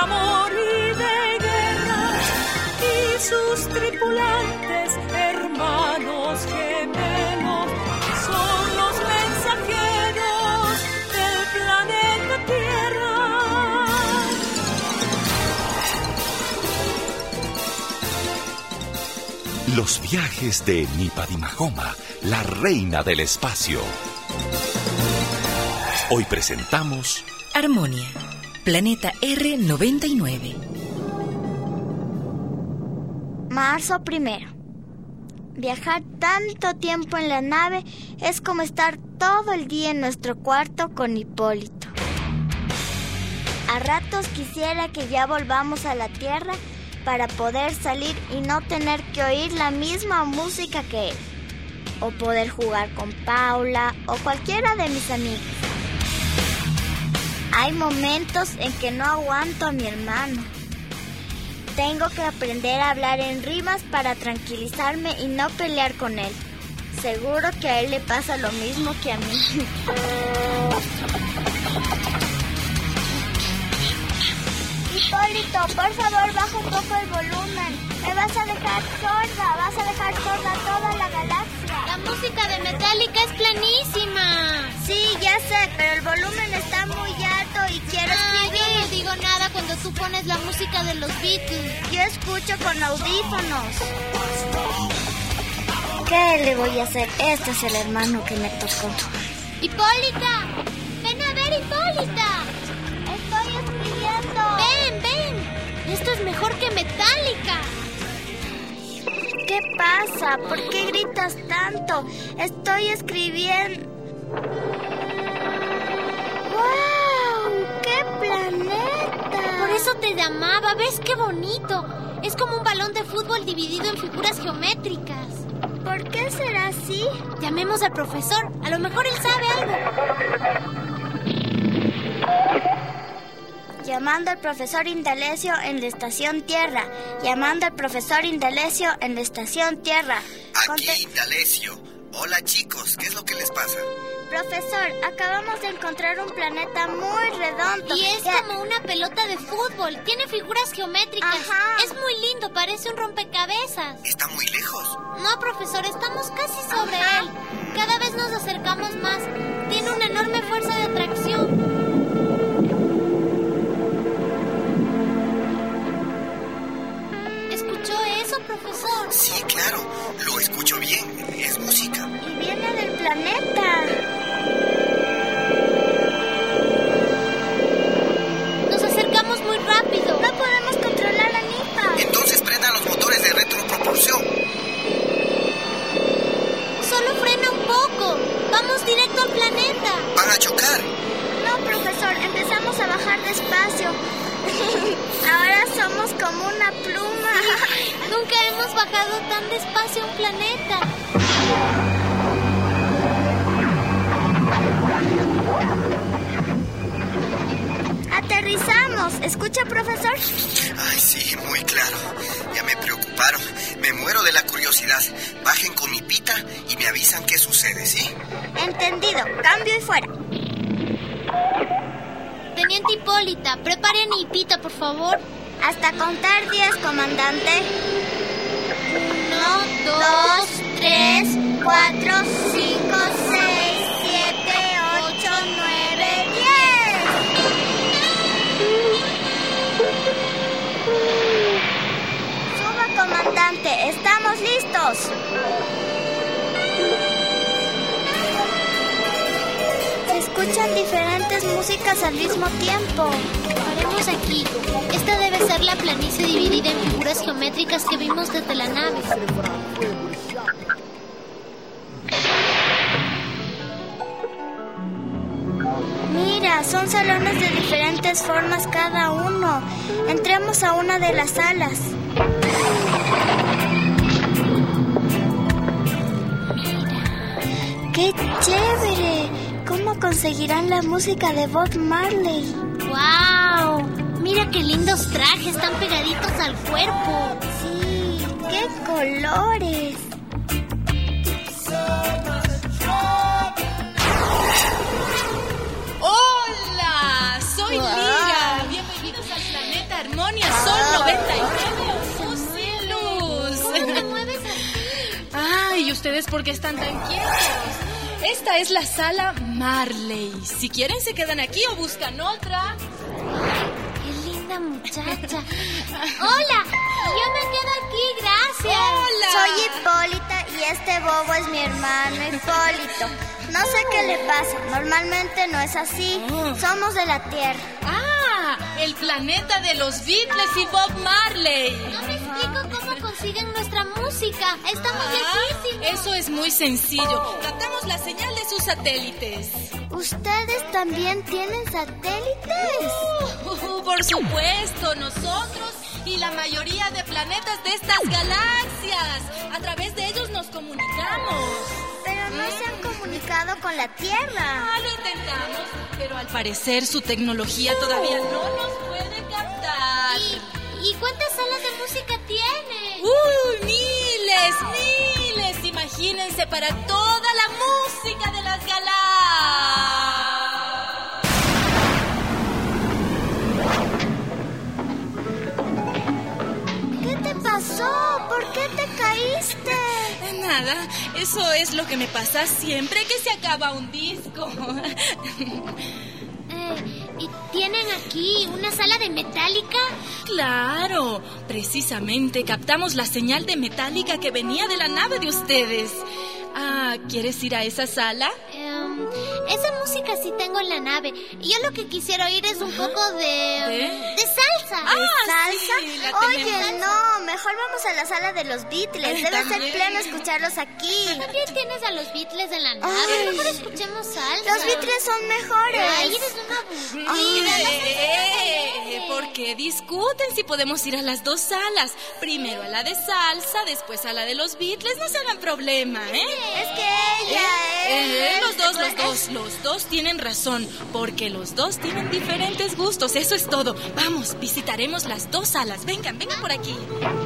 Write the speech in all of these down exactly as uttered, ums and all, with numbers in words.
amor y de guerra, y sus tripulantes, hermanos gemelos, son los mensajeros del planeta Tierra. Los viajes de Nipadi Mahoma, la reina del espacio. Hoy presentamos Harmonia, Planeta R noventa y nueve. Marzo primero. Viajar tanto tiempo en la nave es como estar todo el día en nuestro cuarto con Hipólito. A ratos quisiera que ya volvamos a la Tierra para poder salir y no tener que oír la misma música que él, o poder jugar con Paula o cualquiera de mis amigos. Hay momentos en que no aguanto a mi hermano. Tengo que aprender a hablar en rimas para tranquilizarme y no pelear con él. Seguro que a él le pasa lo mismo que a mí. Hipólito, por favor, baja un poco el volumen. Me vas a dejar sorda, vas a dejar sorda toda la galaxia. La música de Metallica es planísima. Sí, ya sé, pero el volumen está muy alto y quiero ah, escribir. Yo no digo nada cuando tú pones la música de los Beatles. Yo escucho con audífonos. ¿Qué le voy a hacer? Este es el hermano que me tocó. ¡Hipólita! ¡Ven a ver, Hipólita! Estoy escribiendo. ¡Ven, ven! Esto es mejor que Metallica. ¿Qué pasa? ¿Por qué gritas tanto? Estoy escribiendo. ¡Wow! ¡Qué planeta! Por eso te llamaba. ¿Ves qué bonito? Es como un balón de fútbol dividido en figuras geométricas. ¿Por qué será así? Llamemos al profesor. A lo mejor él sabe algo. Llamando al profesor Indalecio en la estación Tierra. Llamando al profesor Indalecio en la estación Tierra. Aquí, Conte- Indalecio. Hola, chicos. ¿Qué es lo que les pasa? Profesor, acabamos de encontrar un planeta muy redondo. Y es ya... como una pelota de fútbol. Tiene figuras geométricas. Ajá. Es muy lindo, parece un rompecabezas. ¿Está muy lejos? No, profesor, estamos casi sobre Ajá. él. Cada vez nos acercamos más. Tiene una enorme fuerza de atracción. ¿Escuchó eso, profesor? Sí, claro. Lo escucho bien. Es música. Y viene del planeta. Nos acercamos muy rápido. No podemos controlar a Nipa. Entonces prendan los motores de retropropulsión. Solo frena un poco. Vamos directo al planeta. Van a chocar. No, profesor, empezamos a bajar despacio. Ahora somos como una pluma. Nunca hemos bajado tan despacio a un planeta. Aterrizamos. ¿Escucha, profesor? Ay, sí, muy claro. Ya me preocuparon. Me muero de la curiosidad. Bajen con mi pita y me avisan qué sucede, ¿sí? Entendido. Cambio y fuera. Teniente Hipólita, preparen a Hipita, por favor. Hasta contar diez, comandante. Uno, Dos, tres, cuatro, cinco, seis, siete, ocho, nueve, diez. Suba, comandante. Estamos listos. Se escuchan diferentes músicas al mismo tiempo. Paremos aquí. Esta debe ser la planicie dividida en figuras geométricas que vimos desde la nave. Mira, son salones de diferentes formas cada uno. Entremos a una de las salas. Mira. ¡Qué chévere! ¿Cómo conseguirán la música de Bob Marley? ¡Wow! Mira qué lindos trajes, están pegaditos al cuerpo. Sí, qué colores. ¡Hola! Soy Lira. Bienvenidos al planeta ustedes por qué están tan quietos? Esta es la sala Marley. Si quieren se quedan aquí o buscan otra. ¡Qué linda muchacha! ¡Hola! Yo me quedo aquí, gracias. ¡Hola! Soy Hipólita y este bobo es mi hermano Hipólito. No sé qué le pasa, normalmente no es así. Somos de la Tierra. ¡Ah! El planeta de los Beatles y Bob Marley. No me explico cómo consiguen nuestra música. Está muy difícil. Eso es muy sencillo. Captamos la señal de sus satélites. ¿Ustedes también tienen satélites? Uh, por supuesto, nosotros y la mayoría de planetas de estas galaxias. A través de ellos nos comunicamos. Pero no se han comunicado con la Tierra. Ah, lo intentamos, pero al parecer su tecnología todavía no nos puede captar. ¿Y, ¿y cuántas salas de música tiene? ¡Uy, miles, miles! Imagínense para toda la música de las galaxias. ¿Qué te pasó? ¿Por qué te caíste? Nada, eso es lo que me pasa siempre que se acaba un disco. Eh, ¿Y tienen aquí una sala de Metallica? Claro, precisamente captamos la señal de Metallica que venía de la nave de ustedes. Ah, ¿quieres ir a esa sala? Um, esa música sí tengo en la nave. Yo lo que quisiera oír es un poco de... ¿De? de salsa. Ah, ¿Salsa? sí, la Oye, tenemos. no, mejor vamos a la sala de los Beatles. Debe También. ser pleno escucharlos aquí. También tienes a los Beatles en la nave. Ay. Mejor escuchemos salsa. Los Beatles son mejores. Ay, eres una aburrida. Eh, ¿Por qué discuten si podemos ir a las dos salas? Primero a la de salsa, después a la de los Beatles. No se hagan problema, ¿eh? Es que ella Eh, es... los dos, los dos, los dos tienen razón, porque los dos tienen diferentes gustos, eso es todo. Vamos, visitaremos las dos salas. Vengan, vengan por aquí.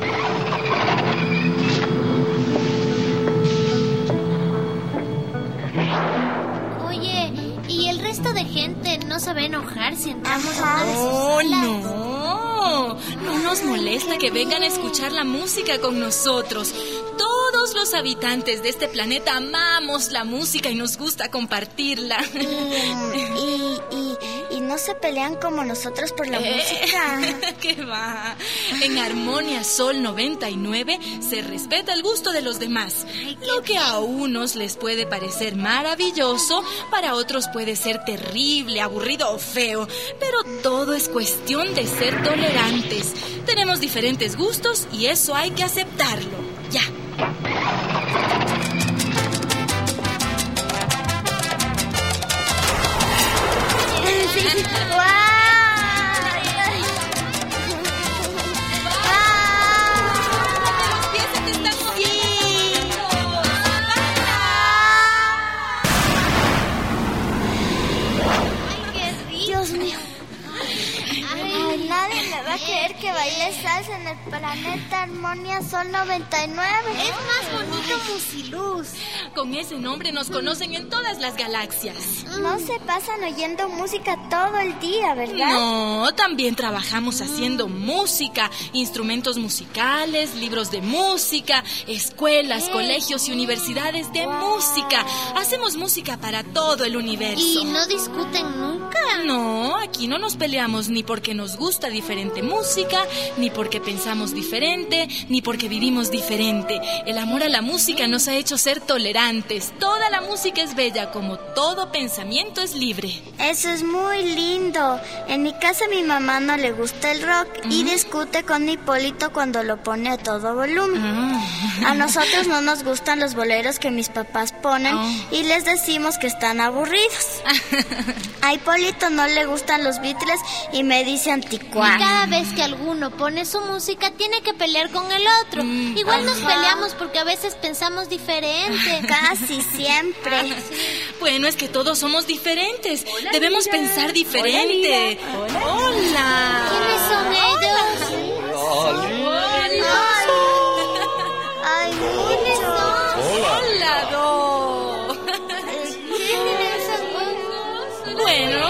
Oye, ¿y el resto de gente no se va a enojar si entramos a Ajá. una de sus Oh, salas? no, no nos molesta que vengan a escuchar la música con nosotros. Todos los habitantes de este planeta amamos la música y nos gusta compartirla. Y, y, y no se pelean como nosotros por la Eh, música. ¿Qué va? En Armonia Sol noventa y nueve se respeta el gusto de los demás. Lo que a unos les puede parecer maravilloso, para otros puede ser terrible, aburrido o feo. Pero todo es cuestión de ser tolerantes. Tenemos diferentes gustos y eso hay que aceptarlo. Ya. Sí, sí. ¡Guau! Los pies se te están moviendo. Ay, qué rico. Dios mío. Ay, Ay, nadie me va a creer que baile salsa en el planeta Armonia Sol noventa y nueve. es más bonito Musiluz. Con ese nombre nos conocen en todas las galaxias. No se pasan oyendo música todo el día, ¿verdad? No, también trabajamos haciendo música, instrumentos musicales, libros de música, escuelas, colegios y universidades de música. Hacemos música para todo el universo. ¿Y no discuten nunca? No, aquí no nos peleamos ni porque nos gusta diferente música, ni porque pensamos diferente, ni porque vivimos diferente. El amor a la música nos ha hecho ser tolerantes. Toda la música es bella, como todo pensamiento es libre. Eso es muy lindo. En mi casa a mi mamá no le gusta el rock y discute con Hipólito cuando lo pone a todo volumen. A nosotros no nos gustan los boleros que mis papás ponen Oh. y les decimos que están aburridos. A Hipólito no le gustan los Beatles y me dice Y anticuado. cada vez que alguno pone su música tiene que pelear con el otro. Igual nos Ajá. peleamos porque a veces pensamos diferente. Casi siempre. Bueno, es que todos somos diferentes. Debemos pensar diferente. Hola. ¿Quiénes son ellos? Ay, mucho. Hola, Do. ¿Quiénes son? Bueno.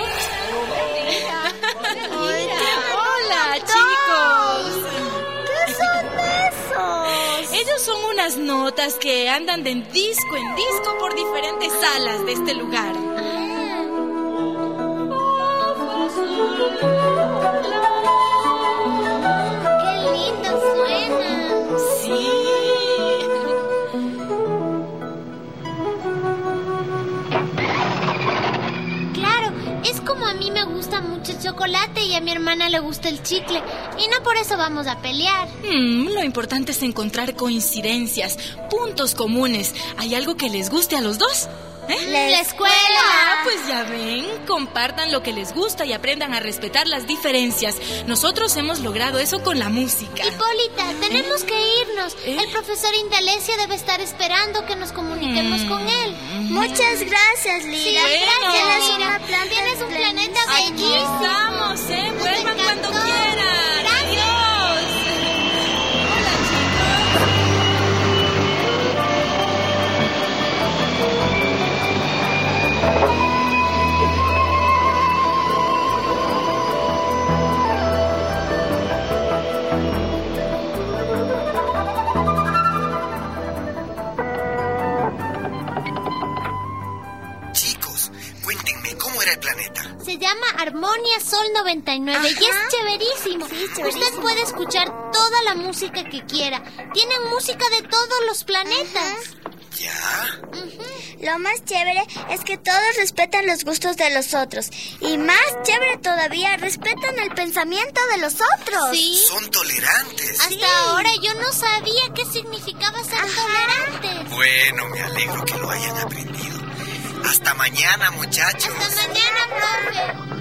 Hola, chicos. ¿Qué son esos? Ellos son una unas notas que andan de disco en disco por diferentes salas de este lugar. ¡Qué lindo suena! Sí. Claro, es como a mí me gusta mucho el chocolate y a mi hermana le gusta el chicle. Y no por eso vamos a pelear. Mm, lo importante es encontrar coincidencias, puntos comunes. ¿Hay algo que les guste a los dos? ¿Eh? La escuela. Ah, pues ya ven, compartan lo que les gusta y aprendan a respetar las diferencias. Nosotros hemos logrado eso con la música. Hipólita, tenemos que irnos. ¿Eh? El profesor Indalecio debe estar esperando que nos comuniquemos Mm. con él. Muchas gracias, Lira. Sí, Bueno. gracias, Tienes Lira. una planta Tienes un planeta Aquí bellísimo. estamos, ¿eh? Nos Vuelvan encantó. cuando quieran. Gracias. Adiós. Hola, chicos. Chicos, cuéntenme, ¿cómo era el planeta? Se llama Armonia Sol noventa y nueve y Ajá. es chéverísimo. Sí, chéverísimo. Usted puede escuchar toda la música que quiera. Tienen música de todos los planetas. ¿Ya? Lo más chévere es que todos respetan los gustos de los otros. Y más chévere todavía, respetan el pensamiento de los otros. Sí. Son tolerantes. Hasta Sí. ahora yo no sabía qué significaba ser tolerantes. Bueno, me alegro que lo hayan aprendido. Hasta mañana, muchachos. Hasta mañana, profe.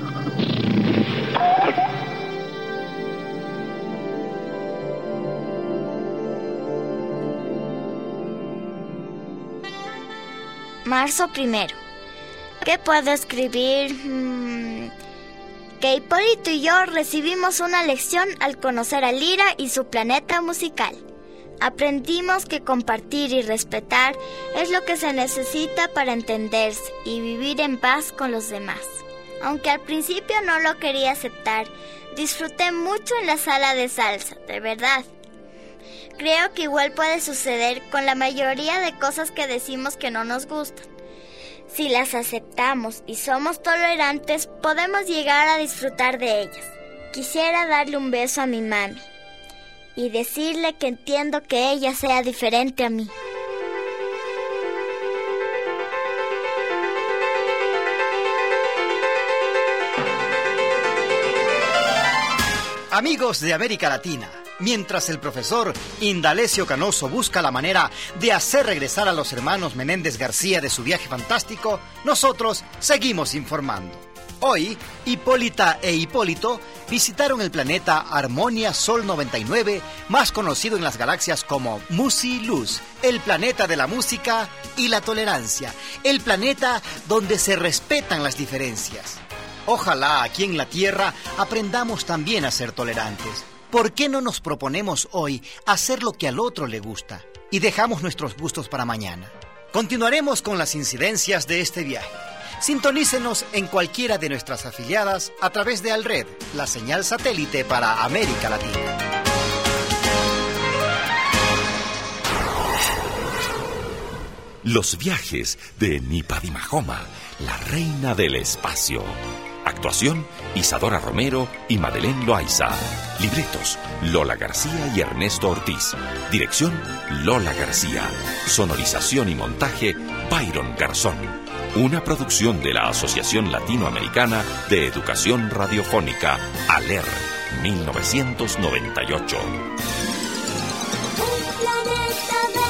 Marzo primero. ¿Qué puedo escribir? Mm, que Hipólito y yo recibimos una lección al conocer a Lira y su planeta musical. Aprendimos que compartir y respetar es lo que se necesita para entenderse y vivir en paz con los demás. Aunque al principio no lo quería aceptar, disfruté mucho en la sala de salsa, de verdad. Creo que igual puede suceder con la mayoría de cosas que decimos que no nos gustan. Si las aceptamos y somos tolerantes, podemos llegar a disfrutar de ellas. Quisiera darle un beso a mi mami y decirle que entiendo que ella sea diferente a mí. Amigos de América Latina, mientras el profesor Indalecio Canoso busca la manera de hacer regresar a los hermanos Menéndez García de su viaje fantástico, nosotros seguimos informando. Hoy, Hipólita e Hipólito visitaron el planeta Armonia Sol noventa y nueve, más conocido en las galaxias como Musi-Luz, el planeta de la música y la tolerancia, el planeta donde se respetan las diferencias. Ojalá aquí en la Tierra aprendamos también a ser tolerantes. ¿Por qué no nos proponemos hoy hacer lo que al otro le gusta y dejamos nuestros gustos para mañana? Continuaremos con las incidencias de este viaje. Sintonícenos en cualquiera de nuestras afiliadas a través de Alred, la señal satélite para América Latina. Los viajes de Nipadi Mahoma, la reina del espacio. Actuación, Isadora Romero y Madeleine Loaiza. Libretos, Lola García y Ernesto Ortiz. Dirección, Lola García. Sonorización y montaje, Byron Garzón. Una producción de la Asociación Latinoamericana de Educación Radiofónica, ALER, mil novecientos noventa y ocho. Un planeta